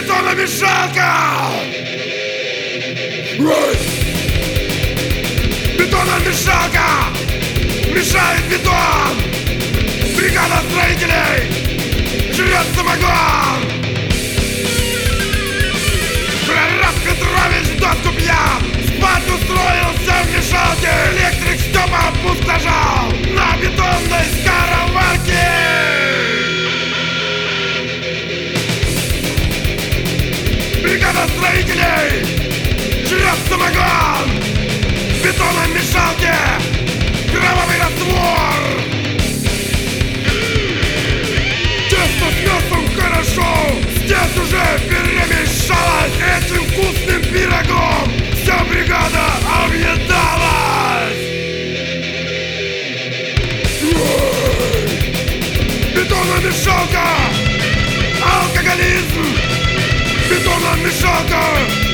Бетономешалка! Бетономешалка! Мешает бетон! Бригада строителей жрет самогон! Прораб Петрович доску пьян! Спать устроился в мешалке! Электрик Степа опустошал на бетонной скороварке! Бригада строителей жрет самогон! В бетономешалке кровавый раствор! Тесто с мясом хорошо! Здесь уже перемешалось этим вкусным пирогом! Вся бригада объедалась! Бетономешалка! Алкоголизм! Бетономешалка!